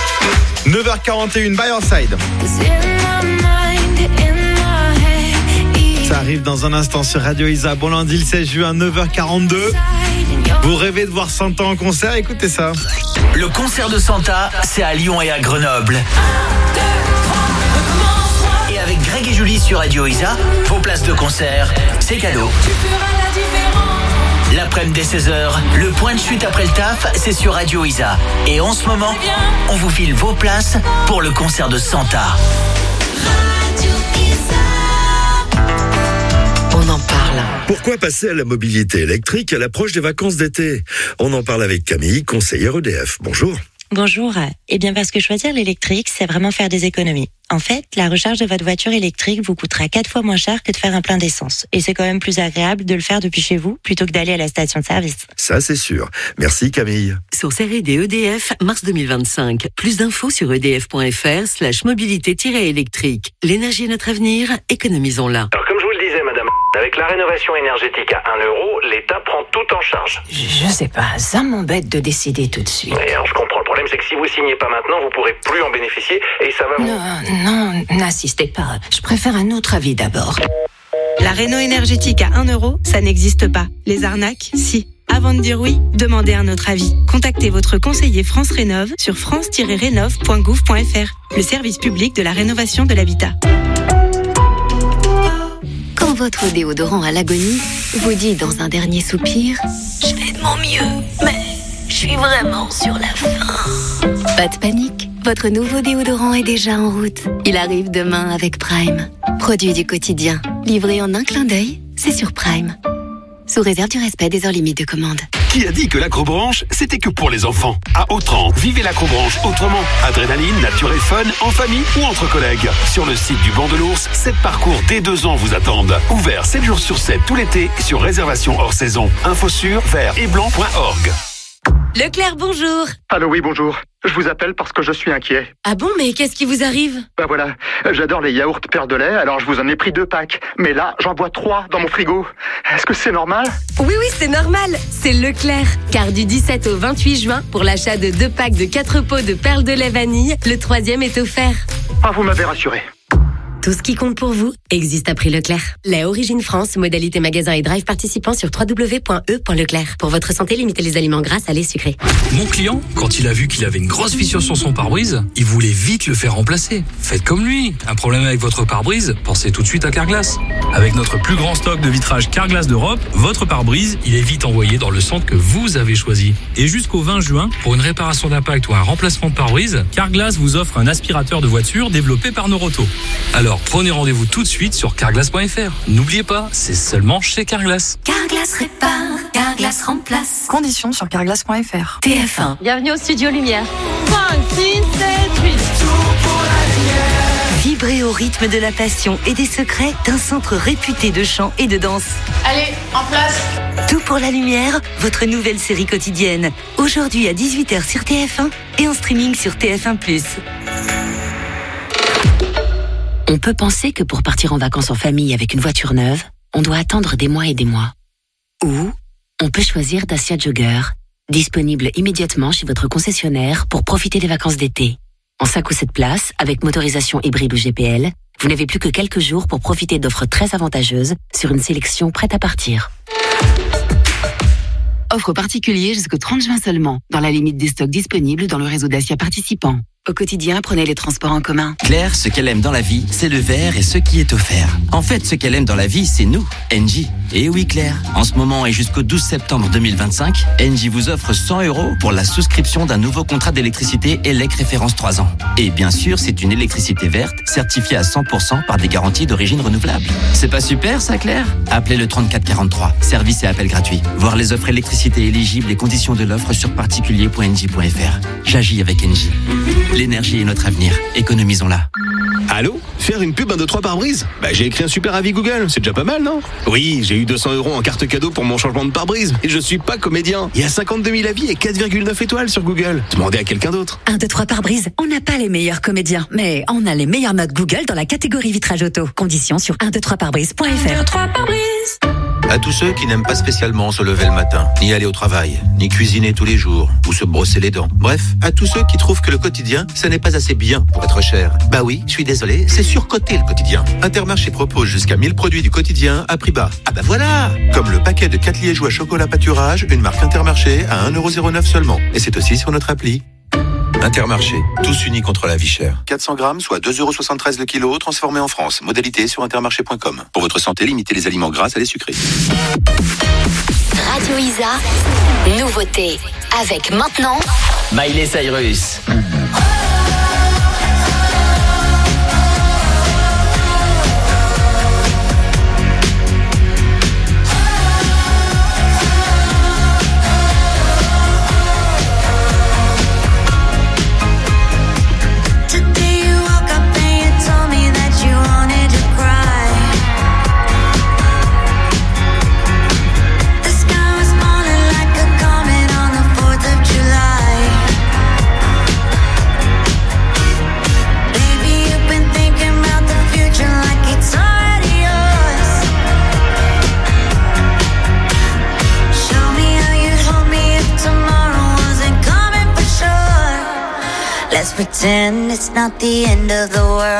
neuf heures quarante et une, by your side. Ça arrive dans un instant sur Radio Isa. Bon lundi le seize juin, neuf heures quarante-deux. Vous rêvez de voir Santa en concert? Écoutez ça. Le concert de Santa, c'est à Lyon et à Grenoble. Et avec Greg et Julie sur Radio Isa, vos places de concert, c'est cadeau. L'après-midi dès seize heures, le point de chute après le taf, c'est sur Radio Isa. Et en ce moment, on vous file vos places pour le concert de Santa. On en parle. Pourquoi passer à la mobilité électrique à l'approche des vacances d'été? On en parle avec Camille, conseillère E D F. Bonjour. Bonjour. Eh bien, parce que choisir l'électrique, c'est vraiment faire des économies. En fait, la recharge de votre voiture électrique vous coûtera quatre fois moins cher que de faire un plein d'essence. Et c'est quand même plus agréable de le faire depuis chez vous plutôt que d'aller à la station de service. Ça, c'est sûr. Merci, Camille. Source R et D E D F, mars deux mille vingt-cinq. Plus d'infos sur edf.fr slash mobilité-électrique. L'énergie est notre avenir, économisons-la. Alors, comme je vous le disais, madame, avec la rénovation énergétique à un euro, l'État prend tout en charge. Je sais pas, ça m'embête de décider tout de suite. Et alors, je comprends. Le problème, c'est que si vous signez pas maintenant, vous pourrez plus en bénéficier et ça va vous... Non, non, n'insistez pas. Je préfère un autre avis d'abord. La réno énergétique à un euro, ça n'existe pas. Les arnaques, si. Avant de dire oui, demandez un autre avis. Contactez votre conseiller France Rénov sur france tiret rénov point gouv point fr, le service public de la rénovation de l'habitat. votre déodorant à l'agonie vous dit dans un dernier soupir « Je fais de mon mieux, mais je suis vraiment sur la fin ». Pas de panique, votre nouveau déodorant est déjà en route. Il arrive demain avec Prime. Produit du quotidien, livré en un clin d'œil, c'est sur Prime. Sous réserve du respect des heures limites de commande. Qui a dit que l'acrobranche, c'était que pour les enfants? À Autran, vivez l'acrobranche autrement. Adrénaline, nature et fun, en famille ou entre collègues. Sur le site du Banc de l'Ours, sept parcours dès deux ans vous attendent. Ouvert sept jours sur sept tout l'été sur réservation hors saison. Info sur vert et blanc point org. Leclerc, bonjour. Allô, oui, bonjour. Je vous appelle parce que je suis inquiet. Ah bon, mais qu'est-ce qui vous arrive? Bah voilà, j'adore les yaourts perles de lait, alors je vous en ai pris deux packs. Mais là, j'en bois trois dans mon frigo. Est-ce que c'est normal? Oui, oui, c'est normal. C'est Leclerc. Car du dix-sept au vingt-huit juin, pour l'achat de deux packs de quatre pots de perles de lait vanille, le troisième est offert. Ah, vous m'avez rassuré. Tout ce qui compte pour vous existe à prix Leclerc. Lait Origine France, modalité magasin et drive participant sur w w w point e point leclerc. Pour votre santé, limitez les aliments gras, salés, sucrés. Mon client, quand il a vu qu'il avait une grosse fissure sur son pare-brise, il voulait vite le faire remplacer. Faites comme lui. Un problème avec votre pare-brise, pensez tout de suite à Carglass. Avec notre plus grand stock de vitrage Carglass d'Europe, votre pare-brise, il est vite envoyé dans le centre que vous avez choisi. Et jusqu'au vingt juin, pour une réparation d'impact ou un remplacement de pare-brise, Carglass vous offre un aspirateur de voiture développé par Noroto. Alors, prenez rendez-vous tout de suite sur carglass point f r. N'oubliez pas, c'est seulement chez Carglass. Carglass répare, Carglass remplace. Conditions sur carglass point f r. T F un. Bienvenue au Studio Lumière. cinq, six, sept, huit. Vibrez au rythme de la passion et des secrets d'un centre réputé de chant et de danse. Allez, en place. Tout pour la lumière, votre nouvelle série quotidienne. Aujourd'hui à dix-huit heures sur T F un et en streaming sur T F un plus. On peut penser que pour partir en vacances en famille avec une voiture neuve, on doit attendre des mois et des mois. Ou on peut choisir Dacia Jogger, disponible immédiatement chez votre concessionnaire pour profiter des vacances d'été. En cinq ou sept places, avec motorisation hybride ou G P L, vous n'avez plus que quelques jours pour profiter d'offres très avantageuses sur une sélection prête à partir. Offre particulière jusqu'au trente juin seulement, dans la limite des stocks disponibles dans le réseau Dacia participant. Au quotidien, prenez les transports en commun. Claire, ce qu'elle aime dans la vie, c'est le vert et ce qui est offert. En fait, ce qu'elle aime dans la vie, c'est nous, Engie. Et oui, Claire, en ce moment et jusqu'au douze septembre deux mille vingt-cinq, Engie vous offre cent euros pour la souscription d'un nouveau contrat d'électricité E L E C référence trois ans. Et bien sûr, c'est une électricité verte, certifiée à cent pour cent par des garanties d'origine renouvelable. C'est pas super, ça, Claire? Appelez le trente-quatre quarante-trois. Service et appel gratuit. Voir les offres électricité éligibles et conditions de l'offre sur particulier point engie point f r. J'agis avec Engie. L'énergie est notre avenir. Économisons-la. Allô? Faire une pub un deux trois pare-brise? Bah j'ai écrit un super avis Google, c'est déjà pas mal, non? Oui, j'ai eu deux cents euros en carte cadeau pour mon changement de pare-brise. Et je suis pas comédien. Il y a cinquante-deux mille avis et quatre virgule neuf étoiles sur Google. Demandez à quelqu'un d'autre. un, deux, trois pare-brise, on n'a pas les meilleurs comédiens, mais on a les meilleures notes Google dans la catégorie vitrage auto. Conditions sur un deux trois pare brise point f r. un, deux, trois pare-brise. À tous ceux qui n'aiment pas spécialement se lever le matin, ni aller au travail, ni cuisiner tous les jours, ou se brosser les dents. Bref, à tous ceux qui trouvent que le quotidien, ça n'est pas assez bien pour être cher. Bah oui, je suis désolé, c'est surcoté le quotidien. Intermarché propose jusqu'à mille produits du quotidien à prix bas. Ah bah voilà! Comme le paquet de quatre liégeois chocolat pâturage, une marque Intermarché à un euro zéro neuf seulement. Et c'est aussi sur notre appli. Intermarché, tous unis contre la vie chère. quatre cents grammes, soit deux euros soixante-treize le kilo, transformé en France. Modalité sur intermarché point com. Pour votre santé, limitez les aliments gras à les sucrés. Radio Isa, nouveauté. Avec maintenant Miley Cyrus. Let's pretend it's not the end of the world.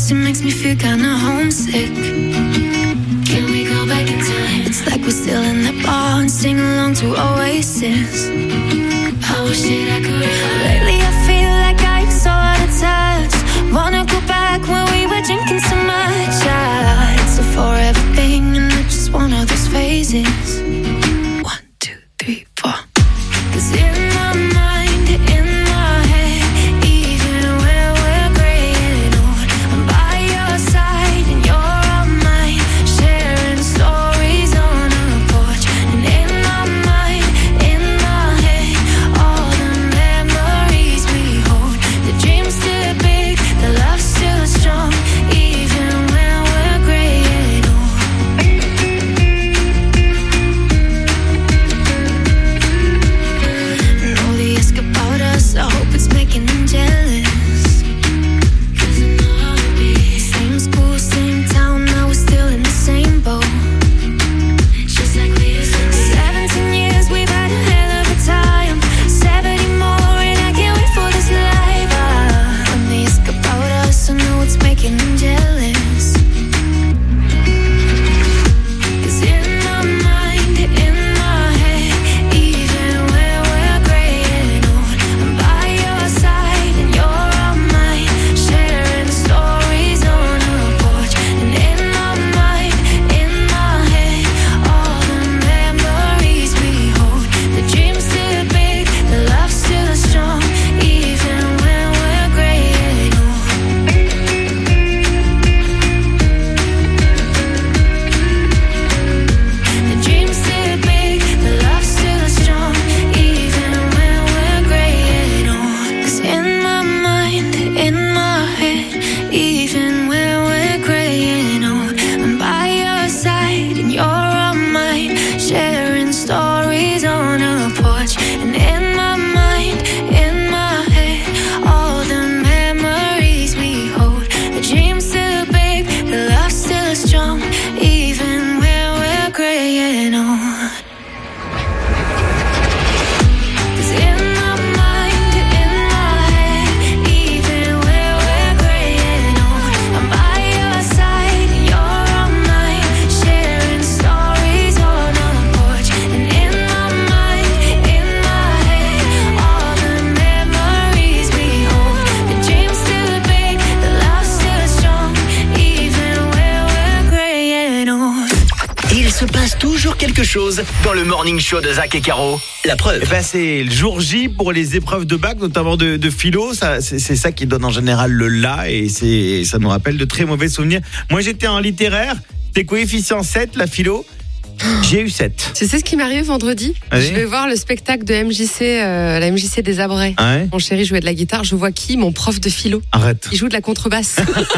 it makes me feel kinda homesick. Can we go back in time? It's like we're still in the bar and sing along to Oasis. I wish that I could. Lately I feel like I'm so out of touch. Wanna go back when we were drinking so much. Ah, it's a forever thing and it's just one of those phases. One, two, three, four. 'Cause in my mind, in my head, even when we're graying old, I'm by your side and you're on mine, sharing stories on a porch. And in my mind, in my head, all the memories we hold. The dream's still big, the love's still strong, even when we're graying old. Know they ask about us, I hope it's making them jealous. 'Cause I know how to be. Same school, same town, now we're still in the same boat. Just like we used to be. Seventeen years, we've had a hell of a time. Seventy more, and I can't wait for this life. Ah, when they ask about us, I know it's making them jealous. 'Cause in my mind, in my head, even when we're graying old, I'm by your side and you're on mine, sharing stories on a porch. And in my mind, in my head, all the memories we hold. The dream's still big, the love's still strong, even when we're graying old. The dream's still big, the love's still strong, even when we're graying old. 'Cause in my mind, in my head, even when we're graying old, I'm by your side and you're on mine, sharing stories on a porch. And in my mind, in my head, all the memories we hold. The dream's still big, the love's still strong, even when we're graying old. 'Cause in my mind, in my head, even when we're graying old, I'm by your side and you're on mine, sharing stories on a porch. And in my mind, in my head, all the memories we hold. The dream's still big, the love's still strong, even when we're graying old. Il se passe toujours quelque chose dans le Morning Show de Zach et Caro. La preuve. Eh ben, c'est le jour J pour les épreuves de bac, notamment de, de philo. Ça, c'est, c'est ça qui donne en général le là, et c'est, ça nous rappelle de très mauvais souvenirs. Moi, j'étais en littéraire, c'était coefficient sept, la philo. J'ai eu sept. Tu sais ce qui m'arrive vendredi? Allez. Je vais voir le spectacle de M J C, euh, la M J C des Abrais. Ah ouais. Mon chéri jouait de la guitare. Je vois qui? Mon prof de philo. Arrête. Il joue de la contrebasse.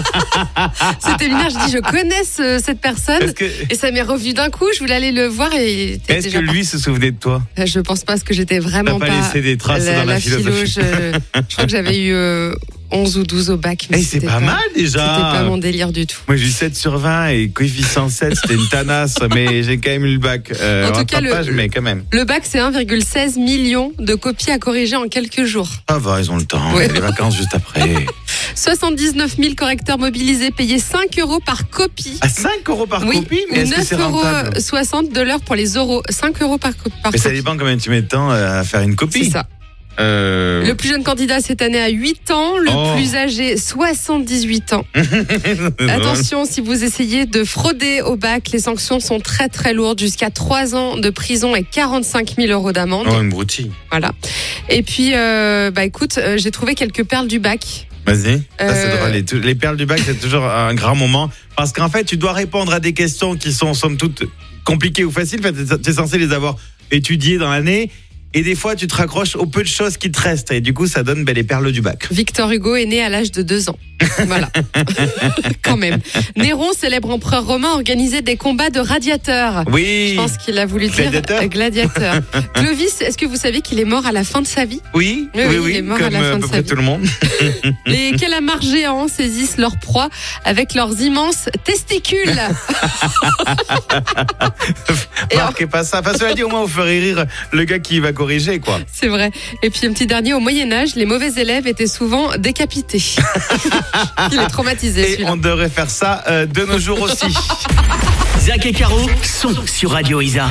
C'était lunaire. Je dis, je connais ce- cette personne. Est-ce que- Et ça m'est revenu d'un coup. Je voulais aller le voir et il était Est-ce déjà que lui se souvenait de toi? parti. Je pense pas parce que j'étais vraiment T'as pas laissé des traces la, dans la philo. philosophie. Je, je crois que j'avais eu euh, onze ou douze au bac. mais Eh, c'est c'était pas mal, déjà. C'était pas mon délire du tout. Moi, j'ai eu sept sur vingt et coefficient sept, c'était une tanasse, mais j'ai quand même eu le bac. Euh, En tout cas, le- rattrapage, mais quand même. Le bac, c'est un virgule seize million de copies à corriger en quelques jours. Ça va, ils ont le temps. Ouais. Il y a les vacances juste après. soixante-dix-neuf mille correcteurs mobilisés payés cinq euros par copie. À cinq euros par Oui, copie, mais ou est-ce que c'est neuf euros rentable? soixante de l'heure pour les euros. cinq euros par, co- par Mais ça copie. dépend combien tu mets de temps à faire une copie. C'est ça. Euh... Le plus jeune candidat cette année a huit ans, le Oh. plus âgé soixante-dix-huit ans. Attention, si vous essayez de frauder au bac, les sanctions sont très très lourdes, jusqu'à trois ans de prison et quarante-cinq mille euros d'amende. Oh, une broutille. Voilà. Et puis, euh, bah écoute, euh, j'ai trouvé quelques perles du bac. Vas-y. Ça, c'est Euh, drôle. Les, les perles du bac, c'est toujours un grand moment. Parce qu'en fait, tu dois répondre à des questions qui sont, somme toute, compliquées ou faciles. En fait, tu es censé les avoir étudiées dans l'année. Et des fois, tu te raccroches aux peu de choses qui te restent. Et du coup, ça donne ben, les perles du bac. Victor Hugo est né à l'âge de deux ans. Voilà. Quand même. Néron, célèbre empereur romain, organisait des combats de radiateurs. Oui. Je pense qu'il a voulu Gladiateur. dire gladiateur. Clovis, est-ce que vous savez qu'il est mort à la fin de sa vie? Oui, Oui, oui, oui, oui, il est mort comme à la euh, fin à de peu sa près vie. tout le monde. Les calamars géants saisissent leur proie avec leurs immenses testicules. Et Marquez pas ça. Enfin, cela dit, au moins, vous ferez rire le gars qui va corriger, quoi. C'est vrai. Et puis un petit dernier, au Moyen-Âge, les mauvais élèves étaient souvent décapités. Il est traumatisé. Et celui-là. on devrait faire ça euh, de nos jours aussi. Zach et Caro sont sur Radio Isa.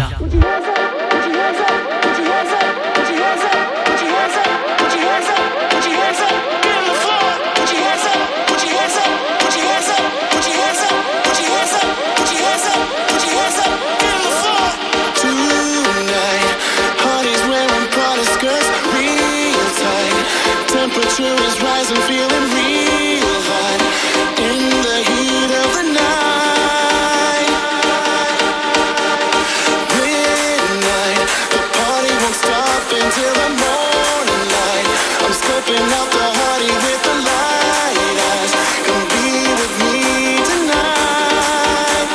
Temperature is rising, feeling real hot in the heat of the night. Midnight, the party won't stop until the morning light. I'm scoping out the party with the light eyes. Come be with me tonight.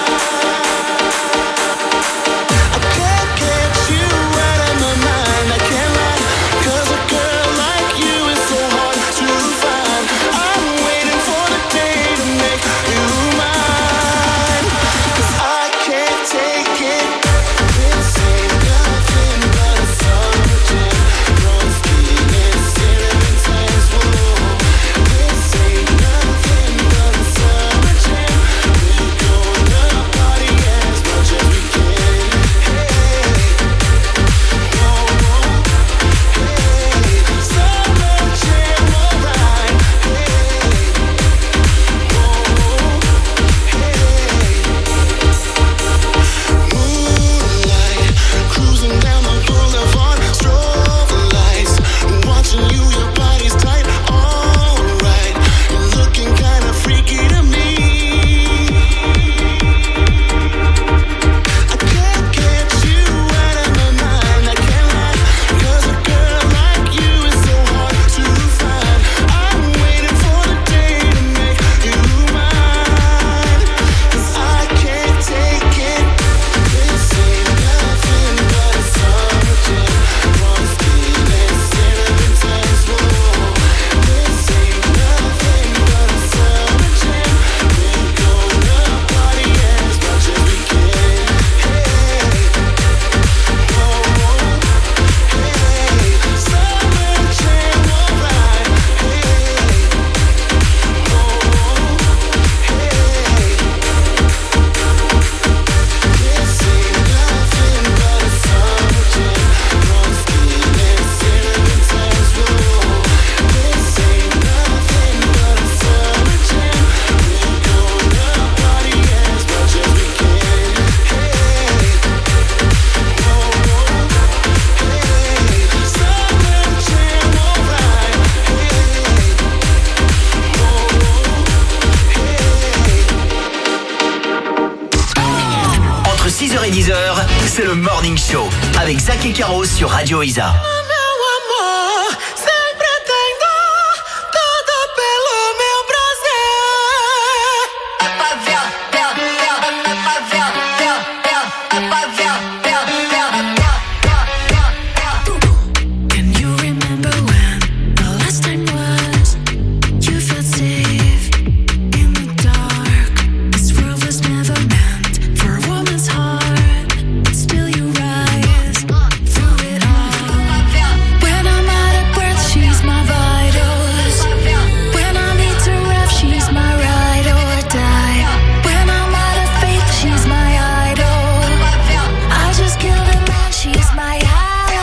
I can't get you out of my mind, I can't lie, 'cause a girl like you is so hard to find. I'm waiting for the day to make you mine, 'cause I can't take it. This ain't nothing but a summer jam. Bronski and cinnamon tans, whoa. This ain't nothing but a summer jam. We're gonna party as much as we can. Hey, whoa, whoa. Hey, summer jam, alright. Hey, whoa, hey. Moonlight, cruising down the boulevard, strobe lights, watching you, your body's tight, alright. You're looking kinda freaky to me. I can't get you out of my mind, I can't lie, 'cause a girl like you is so hard to find. I'm waiting for the day to make you mine, 'cause I can't take it. This ain't nothing but a summer jam. Bronski and cinnamon tans, whoa. This ain't nothing but a summer jam. We're gonna party as much as we can. Hey, whoa, whoa. Hey, summer jam, alright. Hey, whoa, hey. This ain't nothing but a summer jam. Bronski and cinnamon tans, whoa. This ain't nothing but a summer jam. We're gonna party as much as we can. Hey, whoa, whoa. Hey, summer jam, alright. Hey, Entre six heures et dix heures, c'est le Morning Show avec Zach et Caro sur Radio Isa. sempre tenho tudo pelo meu prazer. Can you remember when the last time was you felt safe in the dark? This world was never meant for a woman's heart, but still you rise through it all. When I'm out of breath, she's my vitals. When I need to ref, she's my ride or die. When I'm out of faith, she's my idol. I just killed a man, she's my alibi.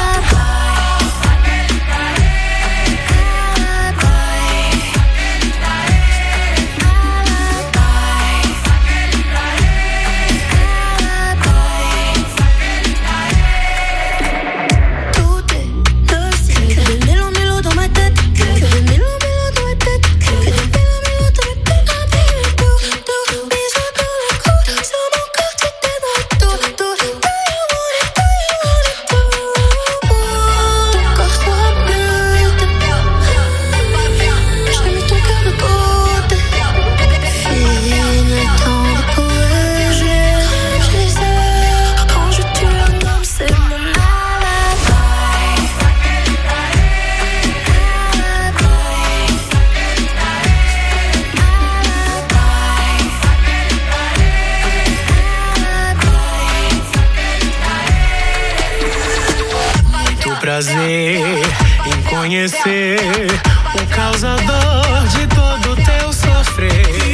Tout est logique. Que des mélos mélos dans ma tête. Que des mélos mélos dans ma tête. Que des mélos mélos dans ma tête. Un bébé tout, tout. Bisous dans le cou. Sur mon corps, tu t'es dans tout, tout. Do you want it, do you want it, do? Ton corps sera bleu. J'ai mis ton cœur de côté. Fini le temps de poésie. Je les ai. Quand je tue un homme, c'est mon alibi. Muito prazer em conhecer o causador de todo teu sofrimento. sofrer.